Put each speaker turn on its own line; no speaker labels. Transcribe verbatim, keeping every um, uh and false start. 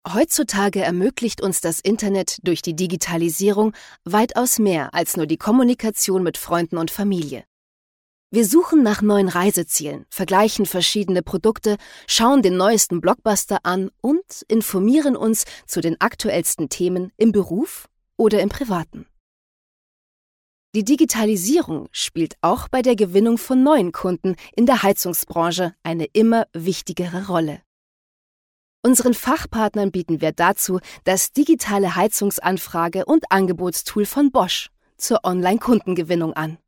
Heutzutage ermöglicht uns das Internet durch die Digitalisierung weitaus mehr als nur die Kommunikation mit Freunden und Familie. Wir suchen nach neuen Reisezielen, vergleichen verschiedene Produkte, schauen den neuesten Blockbuster an und informieren uns zu den aktuellsten Themen im Beruf oder im Privaten. Die Digitalisierung spielt auch bei der Gewinnung von neuen Kunden in der Heizungsbranche eine immer wichtigere Rolle. Unseren Fachpartnern bieten wir dazu das digitale Heizungsanfrage- und Angebotstool von Bosch zur Online-Kundengewinnung an.